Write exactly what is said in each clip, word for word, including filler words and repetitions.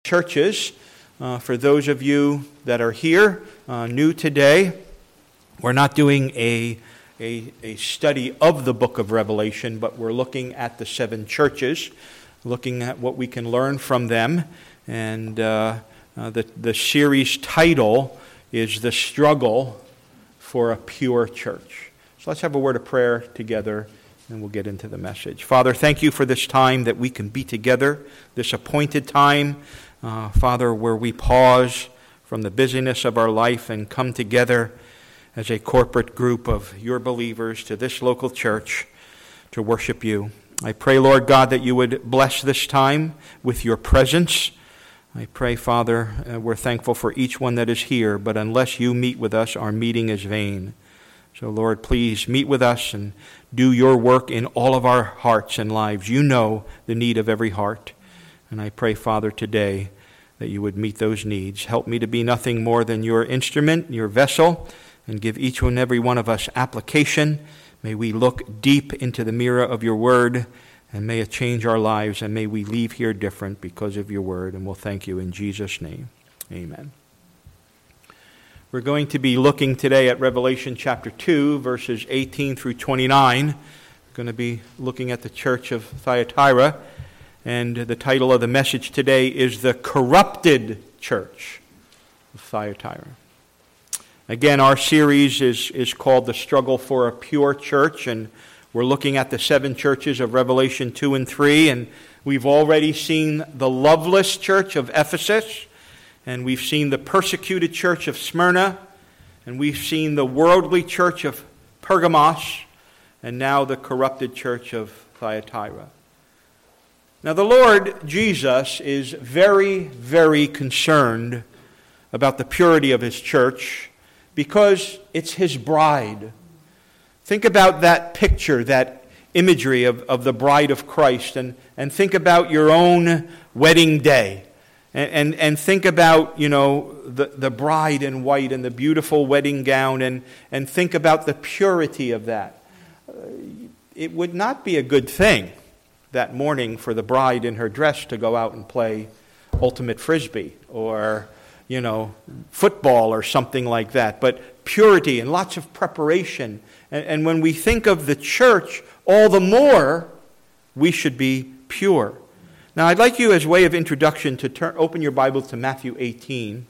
churches. Uh, for those of you that are here, uh, new today, we're not doing a, a, a study of the book of Revelation, but we're looking at the seven churches, looking at what we can learn from them. And uh, uh, the, the series title is The Struggle for a Pure Church. So let's have a word of prayer together, and we'll get into the message. Father, thank you for this time that we can be together, this appointed time, uh, Father, where we pause from the busyness of our life and come together as a corporate group of your believers to this local church to worship you. I pray, Lord God, that you would bless this time with your presence. I pray, Father, uh, we're thankful for each one that is here, but unless you meet with us, our meeting is vain. So, Lord, please meet with us and do your work in all of our hearts and lives. You know the need of every heart. And I pray, Father, today that you would meet those needs. Help me to be nothing more than your instrument, your vessel, and give each and every one of us application. May we look deep into the mirror of your word, and may it change our lives, and may we leave here different because of your word. And we'll thank you in Jesus' name. Amen. We're going to be looking today at Revelation chapter two, verses eighteen through twenty-nine. We're going to be looking at the church of Thyatira, and the title of the message today is The Corrupted Church of Thyatira. Again, our series is, is called The Struggle for a Pure Church, and we're looking at the seven churches of Revelation two and three, and we've already seen the loveless church of Ephesus, and we've seen the persecuted church of Smyrna, and we've seen the worldly church of Pergamos, and now the corrupted church of Thyatira. Now the Lord Jesus is very, very concerned about the purity of his church because it's his bride. Think about that picture, that imagery of, of the bride of Christ, and, and think about your own wedding day. And, and and think about, you know, the, the bride in white and the beautiful wedding gown, and, and think about the purity of that. Uh, it would not be a good thing that morning for the bride in her dress to go out and play ultimate frisbee or, you know, football or something like that. But purity and lots of preparation. And, and when we think of the church, all the more we should be pure. Now, I'd like you, as way of introduction, to turn, open your Bible to Matthew eighteen.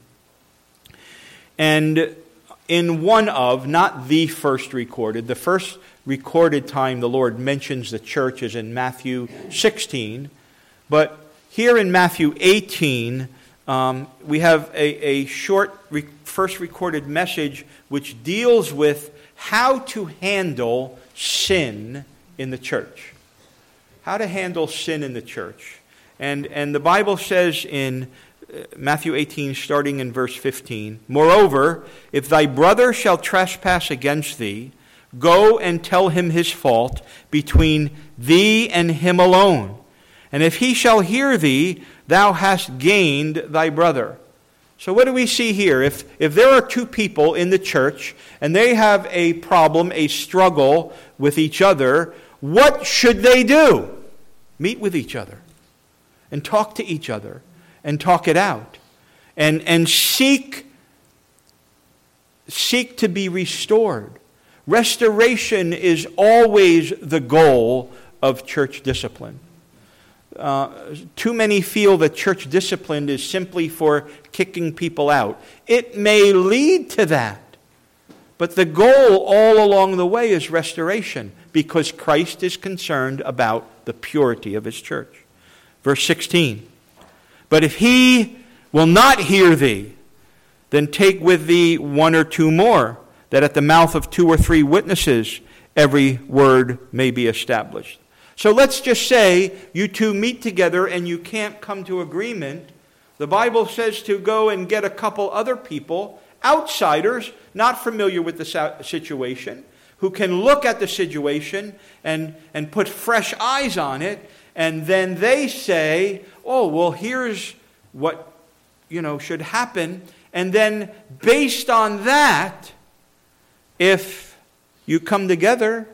And in one of, not the first recorded, the first recorded time the Lord mentions the church is in Matthew sixteen. But here in Matthew eighteen, um, we have a, a short re- first recorded message which deals with how to handle sin in the church. How to handle sin in the church. And and the Bible says in Matthew eighteen, starting in verse fifteen, "Moreover, if thy brother shall trespass against thee, go and tell him his fault between thee and him alone. And if he shall hear thee, thou hast gained thy brother." So what do we see here? If, if there are two people in the church, and they have a problem, a struggle with each other, what should they do? Meet with each other. And talk to each other, and talk it out, and and seek seek to be restored. Restoration is always the goal of church discipline. Uh, too many feel that church discipline is simply for kicking people out. It may lead to that, but the goal all along the way is restoration, because Christ is concerned about the purity of his church. Verse sixteen, "But if he will not hear thee, then take with thee one or two more, that at the mouth of two or three witnesses every word may be established." So let's just say you two meet together and you can't come to agreement. The Bible says to go and get a couple other people, outsiders, not familiar with the situation, who can look at the situation and, and put fresh eyes on it. And then they say, oh, well, here's what, you know, should happen. And then based on that, if you come together,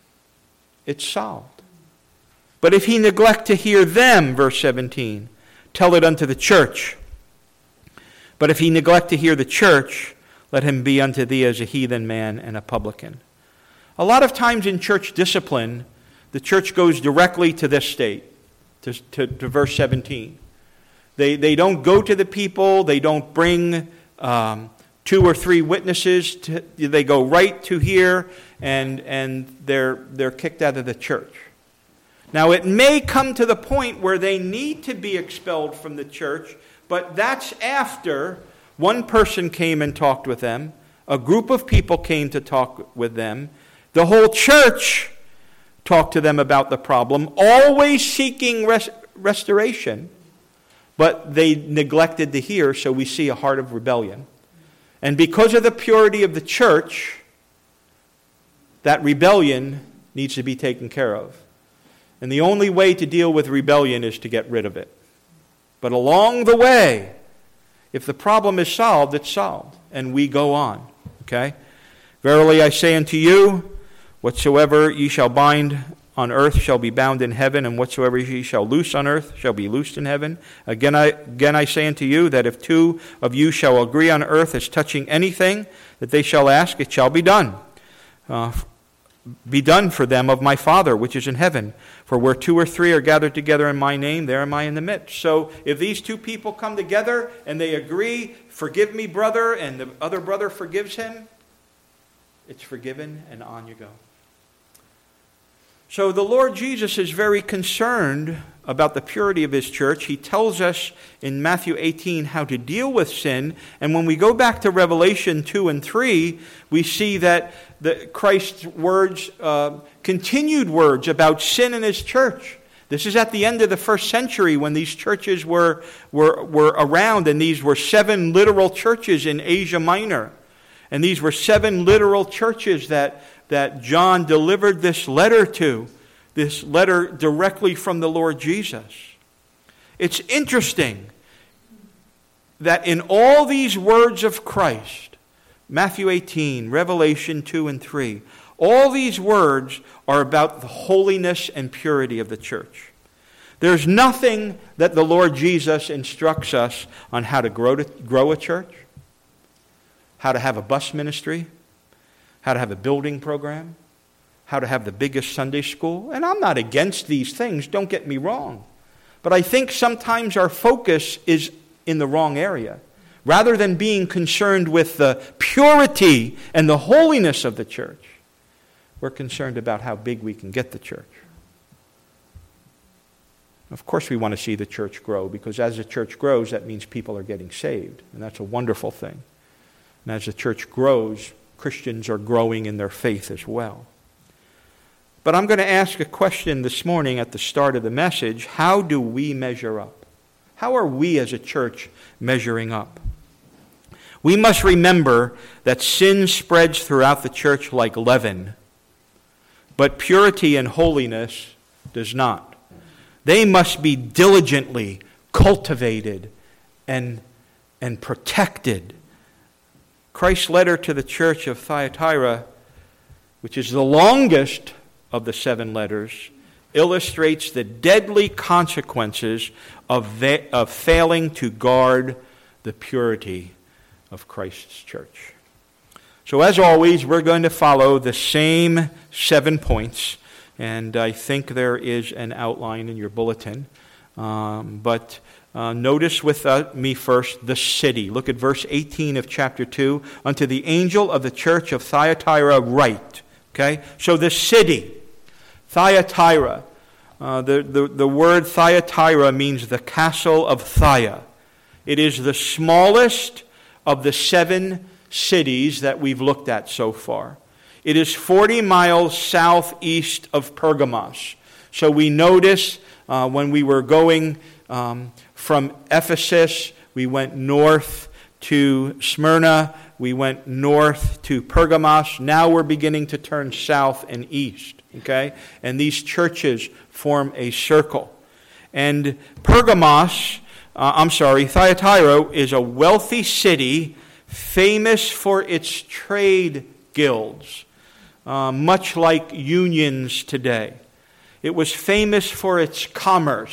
it's solved. But if he neglect to hear them, verse seventeen, tell it unto the church. But if he neglect to hear the church, let him be unto thee as a heathen man and a publican. A lot of times in church discipline, the church goes directly to this state, to, to, to verse seventeen. They, they don't go to the people, they don't bring um, two or three witnesses, to, they go right to here, and, and they're, they're kicked out of the church. Now it may come to the point where they need to be expelled from the church, but that's after one person came and talked with them, a group of people came to talk with them, the whole church talked to them about the problem, always seeking res- restoration, but they neglected to hear, so we see a heart of rebellion. And because of the purity of the church, that rebellion needs to be taken care of. And the only way to deal with rebellion is to get rid of it. But along the way, if the problem is solved, it's solved, and we go on. Okay? Verily I say unto you, whatsoever ye shall bind on earth shall be bound in heaven, and whatsoever ye shall loose on earth shall be loosed in heaven. Again I, again I say unto you, that if two of you shall agree on earth as touching anything that they shall ask, it shall be done. Uh, be done for them of my Father which is in heaven. For where two or three are gathered together in my name, there am I in the midst. So if these two people come together and they agree, forgive me, brother, and the other brother forgives him, it's forgiven, and on you go. So the Lord Jesus is very concerned about the purity of his church. He tells us in Matthew eighteen how to deal with sin. And when we go back to Revelation two and three, we see that the, Christ's words, uh, continued words about sin in his church. This is at the end of the first century when these churches were, were, were around, and these were seven literal churches in Asia Minor. And these were seven literal churches that that John delivered this letter to, this letter directly from the Lord Jesus. It's interesting that in all these words of Christ, Matthew eighteen, Revelation two and three, all these words are about the holiness and purity of the church. There's nothing that the Lord Jesus instructs us on how to grow, to grow a church, how to have a bus ministry, how to have a building program, how to have the biggest Sunday school. And I'm not against these things, don't get me wrong. But I think sometimes our focus is in the wrong area. Rather than being concerned with the purity and the holiness of the church, we're concerned about how big we can get the church. Of course we want to see the church grow, because as the church grows, that means people are getting saved. And that's a wonderful thing. And as the church grows, Christians are growing in their faith as well. But I'm going to ask a question this morning at the start of the message. How do we measure up? How are we as a church measuring up? We must remember that sin spreads throughout the church like leaven, but purity and holiness does not. They must be diligently cultivated and, and protected. Christ's letter to the church of Thyatira, which is the longest of the seven letters, illustrates the deadly consequences of, va- of failing to guard the purity of Christ's church. So as always, we're going to follow the same seven points, and I think there is an outline in your bulletin. Um, but uh, notice with uh, me first the city. Look at verse eighteen of chapter two. Unto the angel of the church of Thyatira write. Okay, so the city, Thyatira. Uh, the, the, the word Thyatira means the castle of Thya. It is the smallest of the seven cities that we've looked at so far. It is forty miles southeast of Pergamos. So we notice uh, when we were going um, from Ephesus, we went north to Smyrna, we went north to Pergamos. Now we're beginning to turn south and east. Okay? And these churches form a circle. And Pergamos, uh, I'm sorry, Thyatira is a wealthy city famous for its trade guilds, uh, much like unions today. It was famous for its commerce.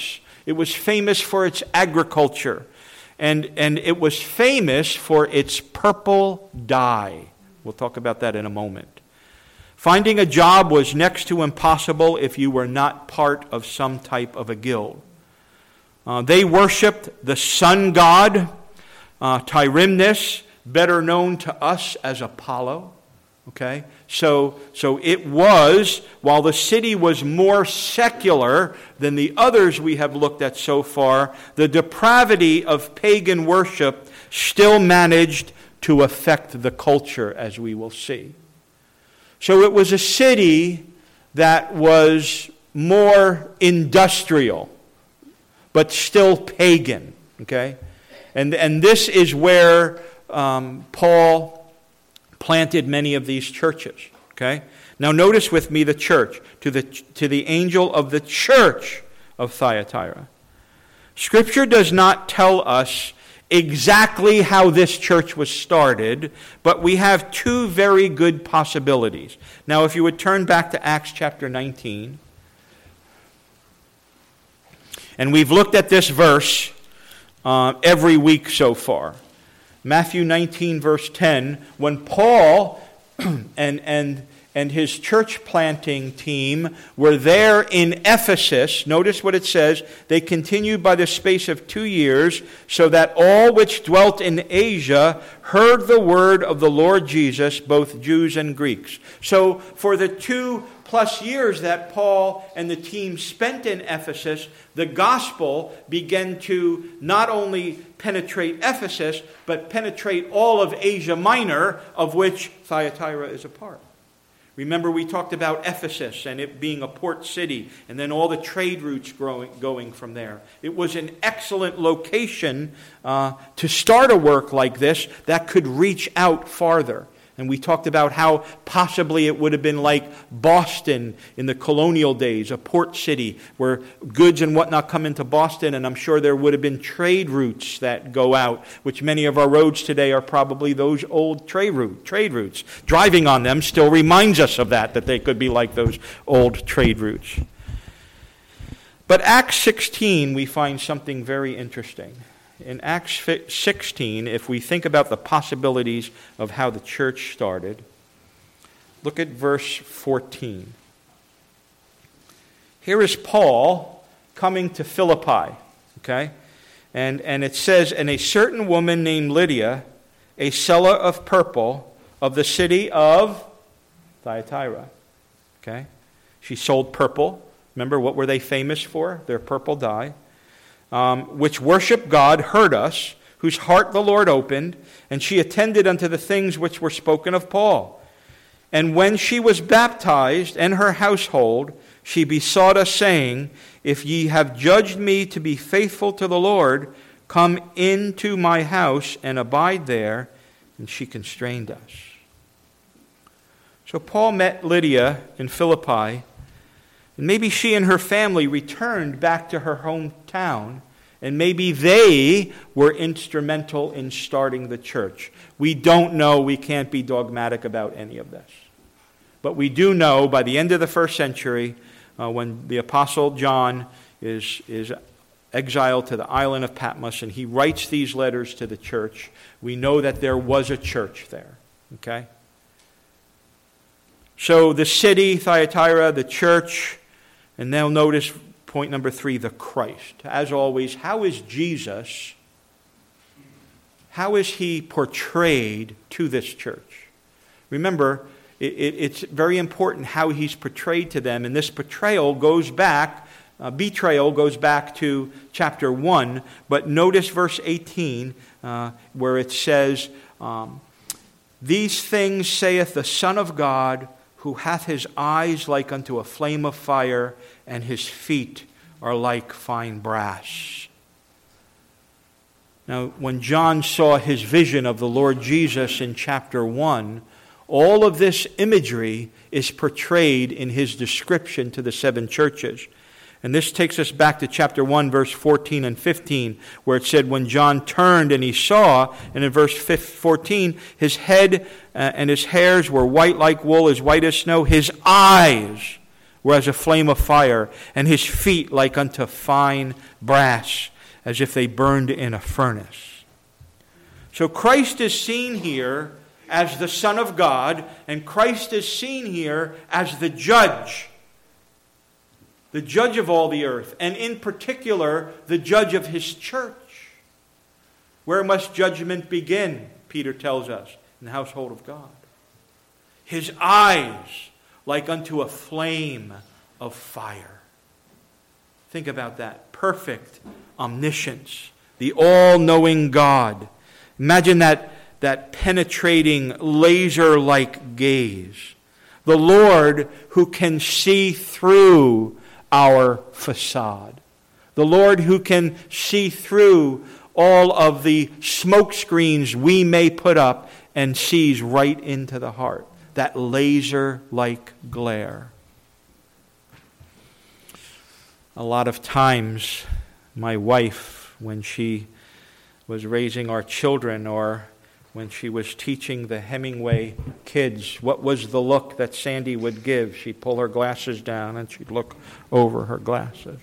It was famous for its agriculture. And, and it was famous for its purple dye. We'll talk about that in a moment. Finding a job was next to impossible if you were not part of some type of a guild. Uh, they worshipped the sun god, uh, Tyrimnus, better known to us as Apollo. Okay, so so it was, while the city was more secular than the others we have looked at so far, the depravity of pagan worship still managed to affect the culture, as we will see. So it was a city that was more industrial, but still pagan. Okay, and and this is where um, Paul planted many of these churches. Okay? Now notice with me the church, to the to the angel of the church of Thyatira. Scripture does not tell us exactly how this church was started, but we have two very good possibilities. Now if you would turn back to Acts chapter nineteen. And we've looked at this verse uh, every week so far. Matthew nineteen, verse ten, when Paul and, and, and his church planting team were there in Ephesus, notice what it says, they continued by the space of two years, so that all which dwelt in Asia heard the word of the Lord Jesus, both Jews and Greeks. So for the two plus years that Paul and the team spent in Ephesus, the gospel began to not only penetrate Ephesus, but penetrate all of Asia Minor, of which Thyatira is a part. Remember, we talked about Ephesus and it being a port city, and then all the trade routes growing, going from there. It was an excellent location uh, to start a work like this that could reach out farther. And we talked about how possibly it would have been like Boston in the colonial days, a port city where goods and whatnot come into Boston, and I'm sure there would have been trade routes that go out, which many of our roads today are probably those old trade route, trade routes. Driving on them still reminds us of that, that they could be like those old trade routes. But Acts sixteen, we find something very interesting. In Acts sixteen, if we think about the possibilities of how the church started, look at verse fourteen. Here is Paul coming to Philippi, okay? And, and it says, and a certain woman named Lydia, a seller of purple of the city of Thyatira, okay? She sold purple. Remember, what were they famous for? Their purple dye. Um, which worship God, heard us, whose heart the Lord opened, and she attended unto the things which were spoken of Paul. And when she was baptized, and her household, she besought us, saying, If ye have judged me to be faithful to the Lord, come into my house and abide there. And she constrained us. So Paul met Lydia in Philippi. And maybe she and her family returned back to her hometown, and maybe they were instrumental in starting the church. We don't know. We can't be dogmatic about any of this. But we do know by the end of the first century, uh, when the Apostle John is, is exiled to the island of Patmos, and he writes these letters to the church, we know that there was a church there. Okay? So the city, Thyatira, the church. And now notice point number three, the Christ. As always, how is Jesus, how is he portrayed to this church? Remember, it, it, it's very important how he's portrayed to them. And this portrayal goes back, uh, betrayal goes back to chapter one. But notice verse eighteen, uh, where it says, um, These things saith the Son of God, who hath his eyes like unto a flame of fire, and his feet are like fine brass. Now, when John saw his vision of the Lord Jesus in chapter one, all of this imagery is portrayed in his description to the seven churches. And this takes us back to chapter one, verse fourteen and fifteen, where it said, when John turned and he saw, and in verse fourteen, his head uh, and his hairs were white like wool, as white as snow. His eyes were as a flame of fire, and his feet like unto fine brass, as if they burned in a furnace. So Christ is seen here as the Son of God, and Christ is seen here as the judge. The judge of all the earth, and in particular, the judge of his church. Where must judgment begin, Peter tells us, in the household of God? His eyes like unto a flame of fire. Think about that. Perfect omniscience. The all-knowing God. Imagine that, that penetrating, laser-like gaze. The Lord who can see through our facade. The Lord who can see through all of the smoke screens we may put up and sees right into the heart. That laser-like glare. A lot of times, my wife, when she was raising our children or when she was teaching the Hemingway kids, what was the look that Sandy would give? She'd pull her glasses down and she'd look over her glasses.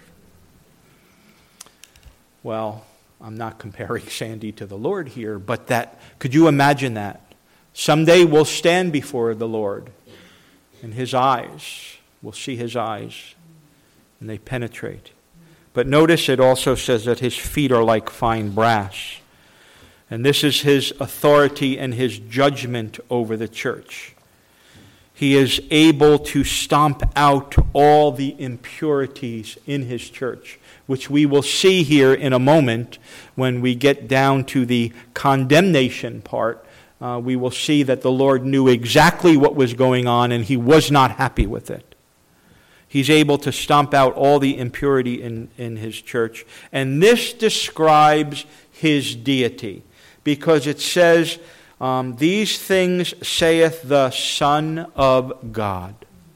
Well, I'm not comparing Sandy to the Lord here, but that, could you imagine that? Someday we'll stand before the Lord, and his eyes, we'll see his eyes, and they penetrate. But notice it also says that his feet are like fine brass. And this is his authority and his judgment over the church. He is able to stomp out all the impurities in his church, which we will see here in a moment when we get down to the condemnation part. Uh, we will see that the Lord knew exactly what was going on and he was not happy with it. He's able to stomp out all the impurity in, in his church. And this describes his deity. Because it says, um, these things saith the Son of God.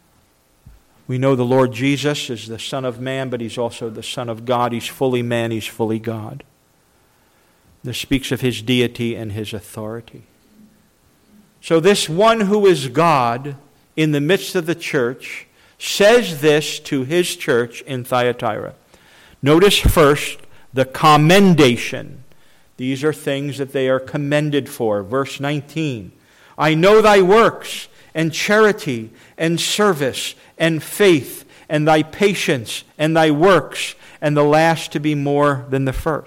We know the Lord Jesus is the Son of Man, but he's also the Son of God. He's fully man, he's fully God. This speaks of his deity and his authority. So this one who is God in the midst of the church says this to his church in Thyatira. Notice first the commendation. These are things that they are commended for. Verse nineteen. I know thy works, and charity, and service, and faith, and thy patience, and thy works, and the last to be more than the first.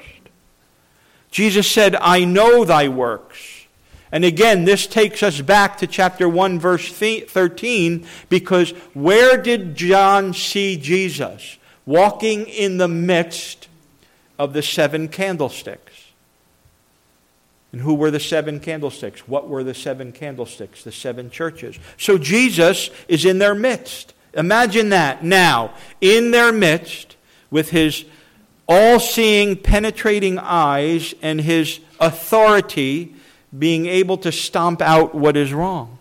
Jesus said, I know thy works. And again, this takes us back to chapter one, verse thirteen, because where did John see Jesus? Walking in the midst of the seven candlesticks. And who were the seven candlesticks? What were the seven candlesticks? The seven churches. So Jesus is in their midst. Imagine that now, in their midst, with his all-seeing, penetrating eyes and his authority, being able to stomp out what is wrong.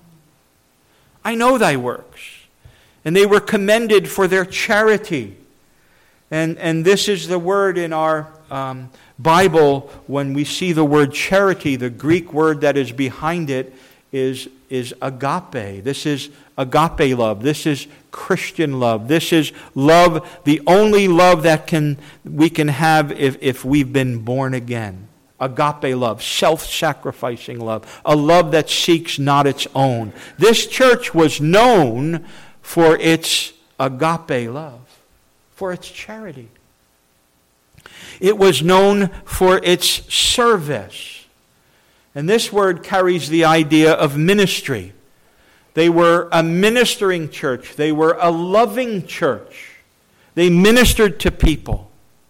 I know thy works. And they were commended for their charity. And, and this is the word in our um, Bible, when we see the word charity, the Greek word that is behind it is, is agape. This is agape love. This is Christian love. This is love, the only love that can we can have if, if we've been born again. Agape love, self-sacrificing love, a love that seeks not its own. This church was known for its agape love, for its charity. It was known for its service. And this word carries the idea of ministry. They were a ministering church. They were a loving church. They ministered to people.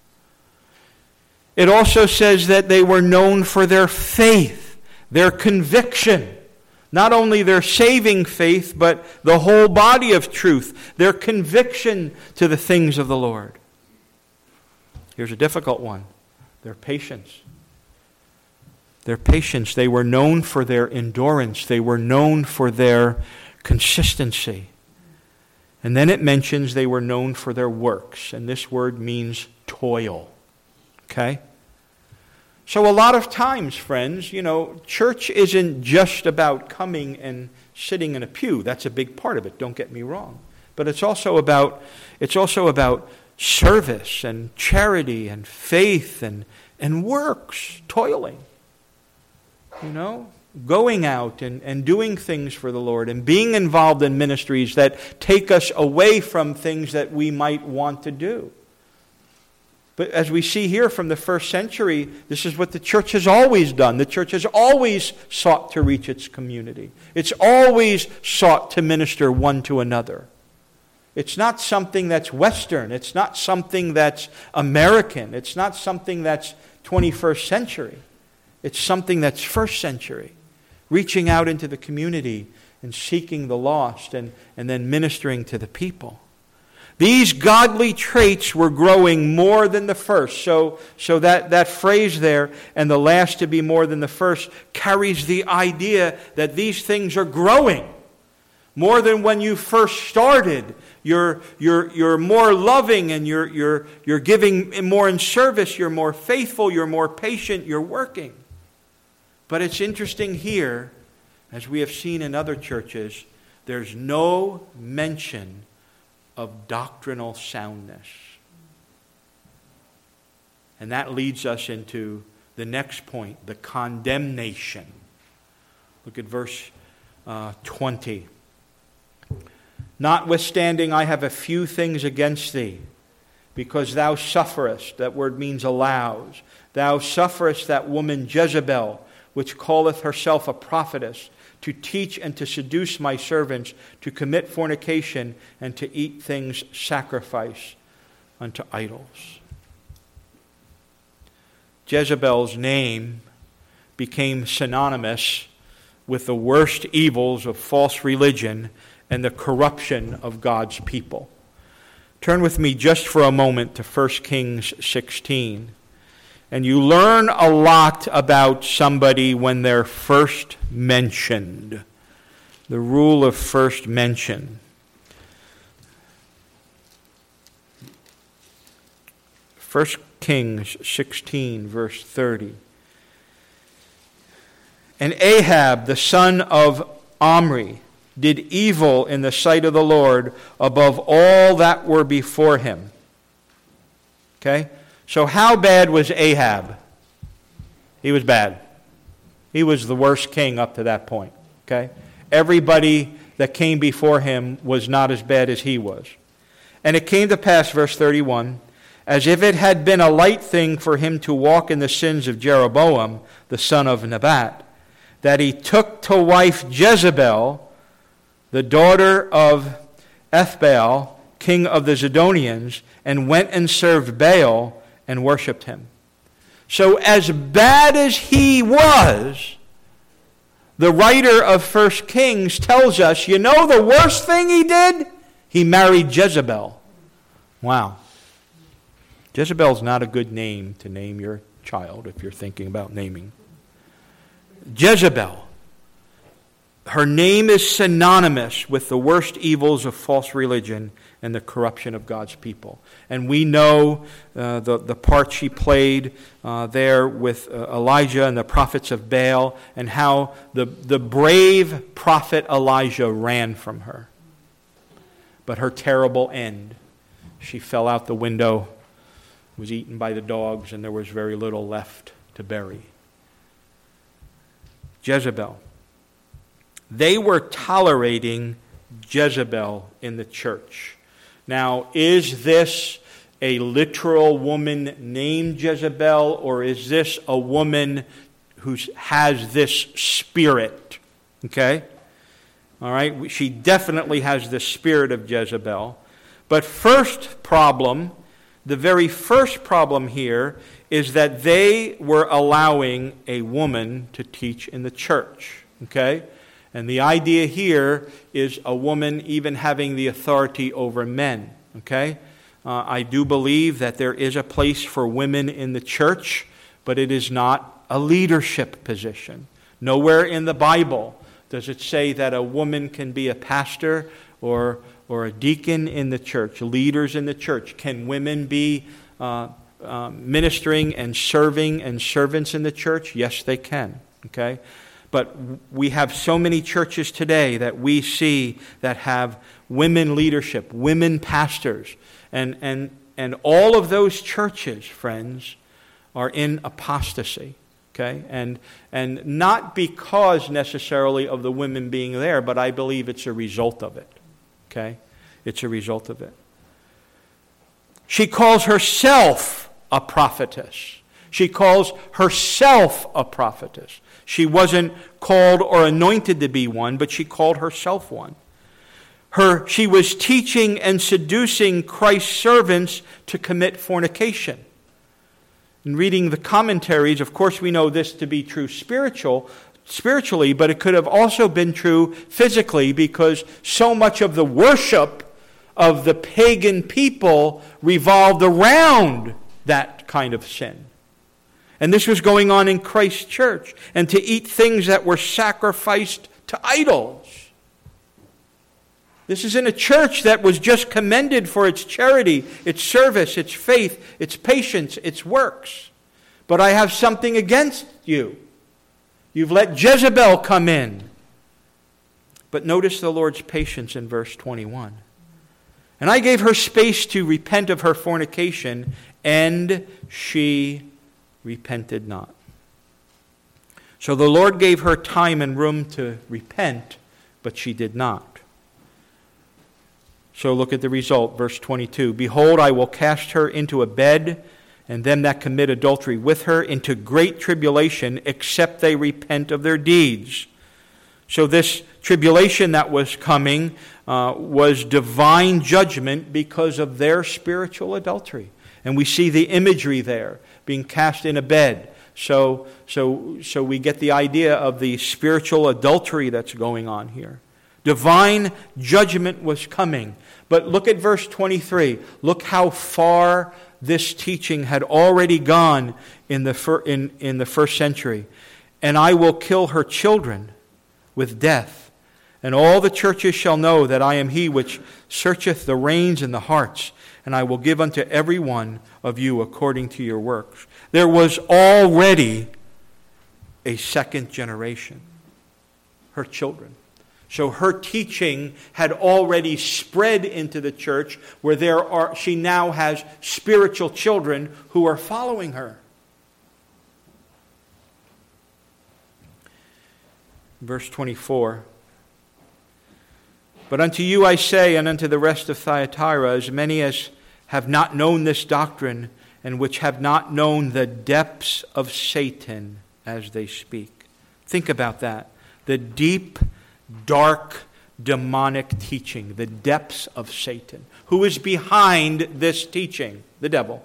It also says that they were known for their faith, their conviction. Not only their saving faith, but the whole body of truth, their conviction to the things of the Lord. Here's a difficult one. Their patience. Their patience. They were known for their endurance. They were known for their consistency. And then it mentions they were known for their works. And this word means toil. Okay? So a lot of times, friends, you know, church isn't just about coming and sitting in a pew. That's a big part of it. Don't get me wrong. but it's also about it's also about service and charity and faith and, and works, toiling. You know, going out and, and doing things for the Lord and being involved in ministries that take us away from things that we might want to do. But as we see here from the first century, this is what the church has always done. The church has always sought to reach its community. It's always sought to minister one to another. It's not something that's Western. It's not something that's American. It's not something that's twenty-first century. It's something that's first century. Reaching out into the community and seeking the lost and, and then ministering to the people. These godly traits were growing more than the first. So, so that, that phrase there, and the last to be more than the first, carries the idea that these things are growing. More than when you first started. You're, you're, you're more loving and you're, you're, you're giving more in service. You're more faithful. You're more patient. You're working. But it's interesting here, as we have seen in other churches, there's no mention of doctrinal soundness. And that leads us into the next point, the condemnation. Look at verse uh, twenty. Notwithstanding, I have a few things against thee, because thou sufferest, that word means allows, thou sufferest that woman Jezebel, which calleth herself a prophetess, to teach and to seduce my servants, to commit fornication, and to eat things sacrificed unto idols. Jezebel's name became synonymous with the worst evils of false religion and the corruption of God's people. Turn with me just for a moment to First Kings sixteen. And you learn a lot about somebody when they're first mentioned. The rule of first mention. First Kings sixteen, verse thirty. And Ahab, the son of Omri, did evil in the sight of the Lord above all that were before him. Okay? So how bad was Ahab? He was bad. He was the worst king up to that point. Okay? Everybody that came before him was not as bad as he was. And it came to pass, verse thirty-one, as if it had been a light thing for him to walk in the sins of Jeroboam, the son of Nebat, that he took to wife Jezebel, the daughter of Ethbaal, king of the Zidonians, and went and served Baal and worshipped him. So as bad as he was, the writer of First Kings tells us, you know the worst thing he did? He married Jezebel. Wow. Jezebel's not a good name to name your child if you're thinking about naming. Jezebel. Her name is synonymous with the worst evils of false religion and the corruption of God's people. And we know uh, the, the part she played uh, there with uh, Elijah and the prophets of Baal, and how the, the brave prophet Elijah ran from her. But her terrible end, she fell out the window, was eaten by the dogs, and there was very little left to bury. Jezebel. They were tolerating Jezebel in the church. Now, is this a literal woman named Jezebel, or is this a woman who has this spirit? Okay? All right? She definitely has the spirit of Jezebel. But first problem, the very first problem here, is that they were allowing a woman to teach in the church. Okay? And the idea here is a woman even having the authority over men. Okay? Uh, I do believe that there is a place for women in the church, but it is not a leadership position. Nowhere in the Bible does it say that a woman can be a pastor or, or a deacon in the church, leaders in the church. Can women be uh, uh, ministering and serving and servants in the church? Yes, they can. Okay? but we have so many churches today that we see that have women leadership, women pastors, and and and all of those churches, friends, are in apostasy. Okay, and and not because necessarily of the women being there, but I believe it's a result of it. Okay, it's a result of it. She calls herself a prophetess. She calls herself a prophetess. She wasn't called or anointed to be one, but she called herself one. Her, she was teaching and seducing Christ's servants to commit fornication. In reading the commentaries, of course, we know this to be true spiritual, spiritually, but it could have also been true physically, because so much of the worship of the pagan people revolved around that kind of sin. And this was going on in Christ's church, and to eat things that were sacrificed to idols. This is in a church that was just commended for its charity, its service, its faith, its patience, its works. But I have something against you. You've let Jezebel come in. But notice the Lord's patience in verse twenty-one. And I gave her space to repent of her fornication, and she repented not. So the Lord gave her time and room to repent, but she did not. So look at the result, verse twenty-two. Behold, I will cast her into a bed, and them that commit adultery with her into great tribulation, except they repent of their deeds. So this tribulation that was coming uh, was divine judgment because of their spiritual adultery. And we see the imagery there, being cast in a bed. So, so, so we get the idea of the spiritual adultery that's going on here. Divine judgment was coming. But look at verse twenty-three. Look how far this teaching had already gone in the, fir- in, in the first century. And I will kill her children with death. And all the churches shall know that I am he which searcheth the reins and the hearts. And I will give unto every one of you according to your works. There was already a second generation. Her children. So her teaching had already spread into the church, where there are she now has spiritual children who are following her. Verse twenty-four. But unto you I say, and unto the rest of Thyatira, as many as have not known this doctrine, and which have not known the depths of Satan as they speak. Think about that. The deep, dark, demonic teaching, the depths of Satan. Who is behind this teaching? The devil.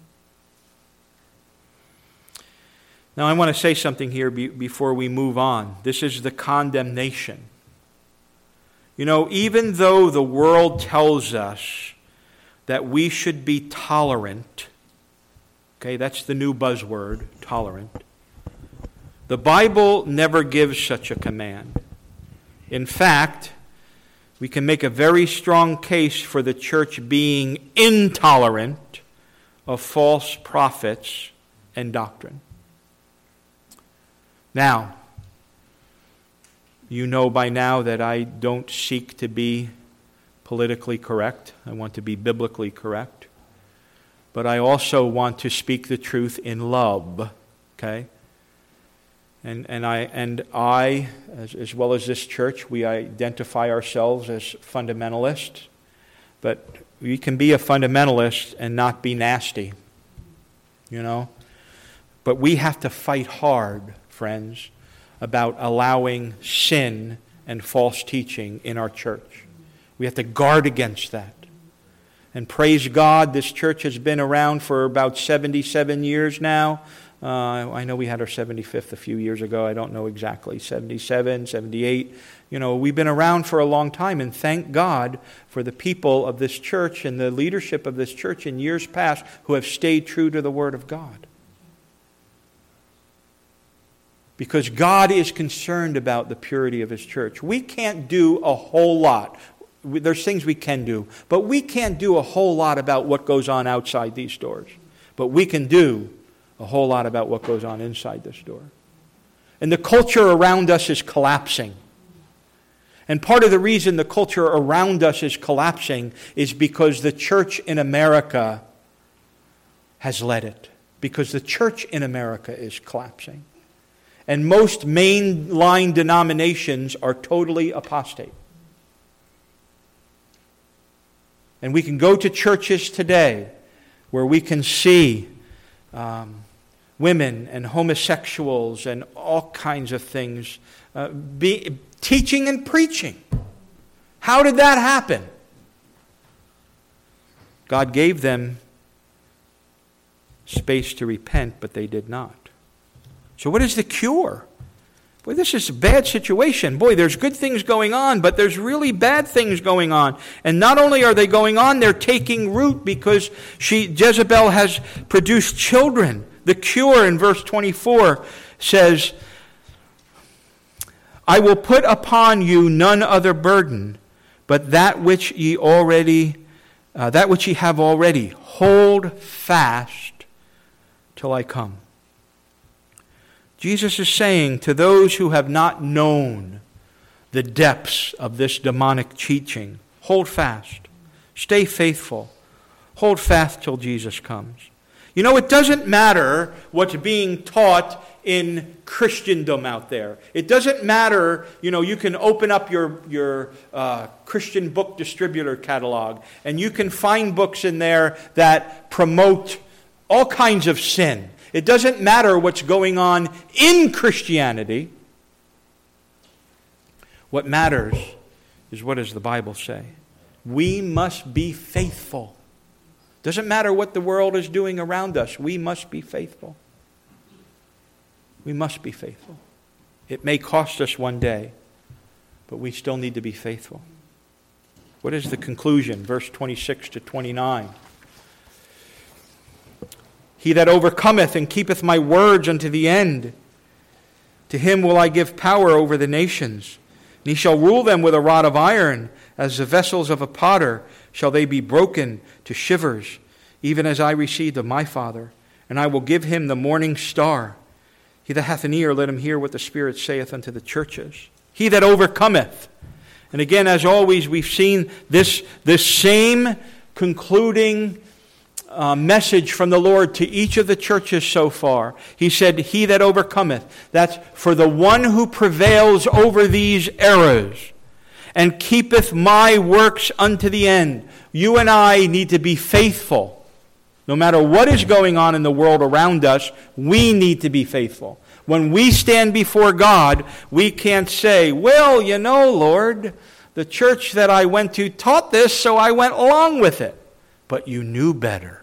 Now I want to say something here be, before we move on. This is the condemnation. You know, even though the world tells us that we should be tolerant, okay, that's the new buzzword, tolerant. The Bible never gives such a command. In fact, we can make a very strong case for the church being intolerant of false prophets and doctrine. Now, you know by now that I don't seek to be politically correct. I want to be biblically correct. But I also want to speak the truth in love, okay? And and I and I, as, as well as this church, we identify ourselves as fundamentalists. But we can be a fundamentalist and not be nasty, you know. But we have to fight hard, friends, about allowing sin and false teaching in our church. We have to guard against that. And praise God, this church has been around for about seventy-seven years now. Uh, I know we had our seventy-fifth a few years ago. I don't know exactly, seventy-seven, seventy-eight. You know, we've been around for a long time, and thank God for the people of this church and the leadership of this church in years past who have stayed true to the Word of God. Because God is concerned about the purity of His church. We can't do a whole lot. There's things we can do, but we can't do a whole lot about what goes on outside these doors. But we can do a whole lot about what goes on inside this door. And the culture around us is collapsing. And part of the reason the culture around us is collapsing is because the church in America has led it. Because the church in America is collapsing. And most mainline denominations are totally apostate. And we can go to churches today where we can see um, women and homosexuals and all kinds of things uh, be, teaching and preaching. How did that happen? God gave them space to repent, but they did not. So what is the cure? Boy, this is a bad situation. Boy, there's good things going on, but there's really bad things going on. And not only are they going on, they're taking root because she, Jezebel has produced children. The cure in verse twenty-four says, I will put upon you none other burden, but that which ye already, uh, that which ye have already. Hold fast till I come. Jesus is saying to those who have not known the depths of this demonic teaching, hold fast, stay faithful, hold fast till Jesus comes. You know, it doesn't matter what's being taught in Christendom out there. It doesn't matter, you know, you can open up your, your uh, Christian book distributor catalog and you can find books in there that promote all kinds of sin. It doesn't matter what's going on in Christianity. What matters is what does the Bible say? We must be faithful. Doesn't matter what the world is doing around us. We must be faithful. We must be faithful. It may cost us one day, but we still need to be faithful. What is the conclusion? Verse twenty-six to twenty-nine. He that overcometh and keepeth my words unto the end, to him will I give power over the nations. And he shall rule them with a rod of iron, as the vessels of a potter shall they be broken to shivers, even as I received of my Father. And I will give him the morning star. He that hath an ear, let him hear what the Spirit saith unto the churches. He that overcometh. And again, as always, we've seen this, this same concluding Uh, message from the Lord to each of the churches so far. He said, he that overcometh. That's for the one who prevails over these errors and keepeth my works unto the end. You and I need to be faithful. No matter what is going on in the world around us, we need to be faithful. When we stand before God, we can't say, well, you know, Lord, the church that I went to taught this, so I went along with it. But you knew better.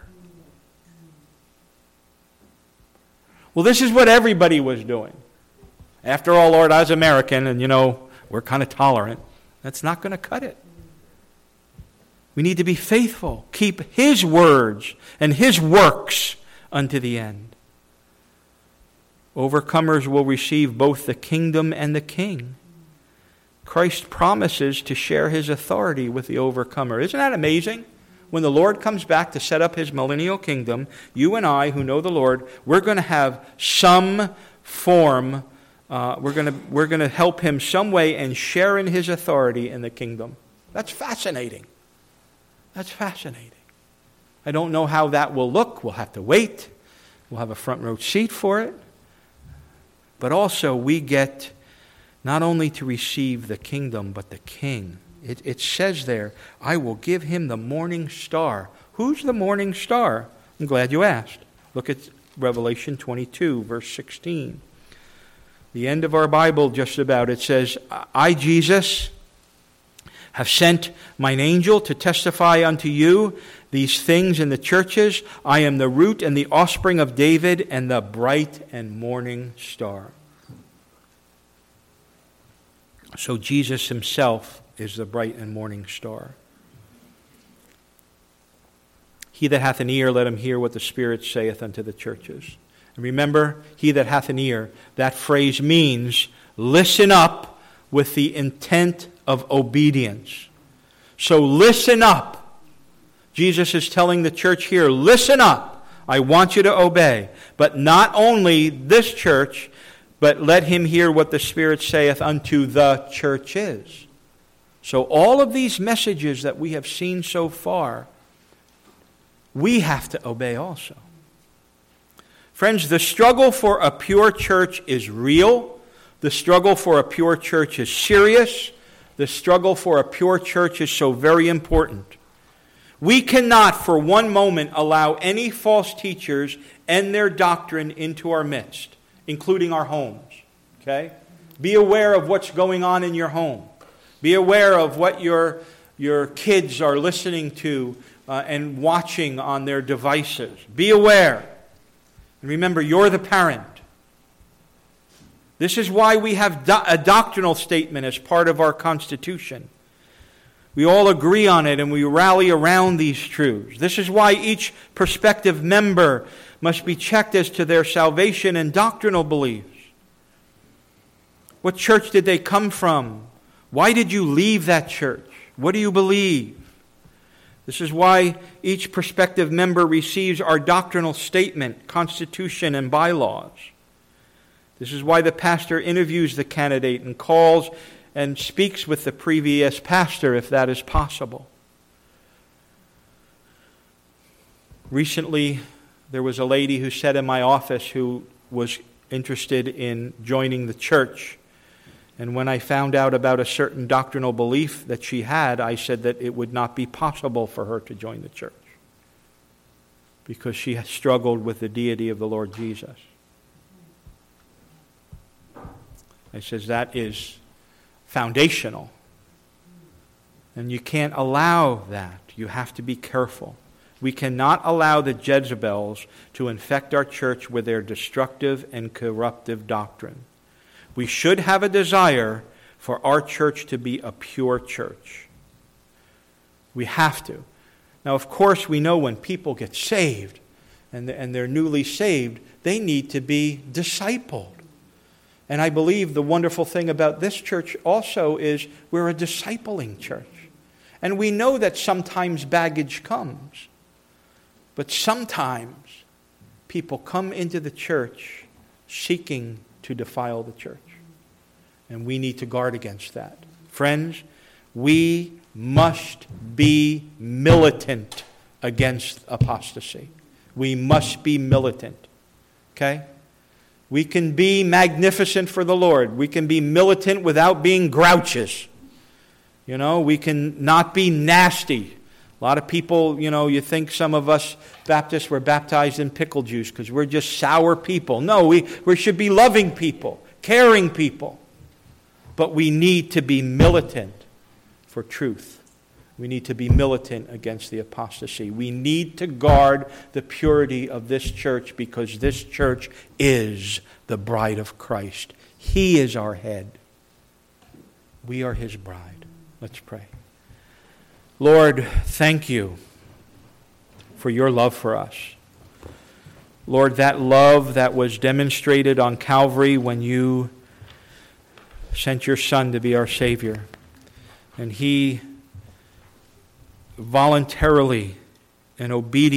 Well, this is what everybody was doing. After all, Lord, I was American, and, you know, we're kind of tolerant. That's not going to cut it. We need to be faithful. Keep His words and His works unto the end. Overcomers will receive both the kingdom and the king. Christ promises to share His authority with the overcomer. Isn't that amazing? When the Lord comes back to set up His millennial kingdom, you and I who know the Lord, we're going to have some form, uh, we're going to we're going to help Him some way and share in His authority in the kingdom. That's fascinating. That's fascinating. I don't know how that will look. We'll have to wait. We'll have a front row seat for it. But also we get not only to receive the kingdom, but the king. It, it says there, I will give him the morning star. Who's the morning star? I'm glad you asked. Look at Revelation twenty-two, verse sixteen. The end of our Bible just about, it says, I, Jesus, have sent mine angel to testify unto you these things in the churches. I am the root and the offspring of David and the bright and morning star. So Jesus Himself is the bright and morning star. He that hath an ear, let him hear what the Spirit saith unto the churches. And remember, he that hath an ear, that phrase means listen up with the intent of obedience. So listen up. Jesus is telling the church here, listen up. I want you to obey. But not only this church, but let him hear what the Spirit saith unto the churches. So all of these messages that we have seen so far, we have to obey also. Friends, the struggle for a pure church is real. The struggle for a pure church is serious. The struggle for a pure church is so very important. We cannot for one moment allow any false teachers and their doctrine into our midst, including our homes. Okay? Be aware of what's going on in your home. Be aware of what your, your kids are listening to uh, and watching on their devices. Be aware. And remember, you're the parent. This is why we have do- a doctrinal statement as part of our Constitution. We all agree on it and we rally around these truths. This is why each prospective member must be checked as to their salvation and doctrinal beliefs. What church did they come from? Why did you leave that church? What do you believe? This is why each prospective member receives our doctrinal statement, constitution, and bylaws. This is why the pastor interviews the candidate and calls and speaks with the previous pastor if that is possible. Recently, there was a lady who sat in my office who was interested in joining the church. And when I found out about a certain doctrinal belief that she had, I said that it would not be possible for her to join the church because she has struggled with the deity of the Lord Jesus. I says that is foundational. And you can't allow that. You have to be careful. We cannot allow the Jezebels to infect our church with their destructive and corruptive doctrine. We should have a desire for our church to be a pure church. We have to. Now, of course, we know when people get saved and they're newly saved, they need to be discipled. And I believe the wonderful thing about this church also is we're a discipling church. And we know that sometimes baggage comes. But sometimes people come into the church seeking to defile the church. And we need to guard against that. Friends, we must be militant against apostasy. We must be militant. Okay? We can be magnificent for the Lord. We can be militant without being grouches. You know, we can not be nasty. A lot of people, you know, you think some of us Baptists were baptized in pickle juice because we're just sour people. No, we, we should be loving people, caring people. But we need to be militant for truth. We need to be militant against the apostasy. We need to guard the purity of this church because this church is the bride of Christ. He is our head. We are His bride. Let's pray. Lord, thank you for your love for us. Lord, that love that was demonstrated on Calvary when you sent your Son to be our Savior. And He voluntarily and obediently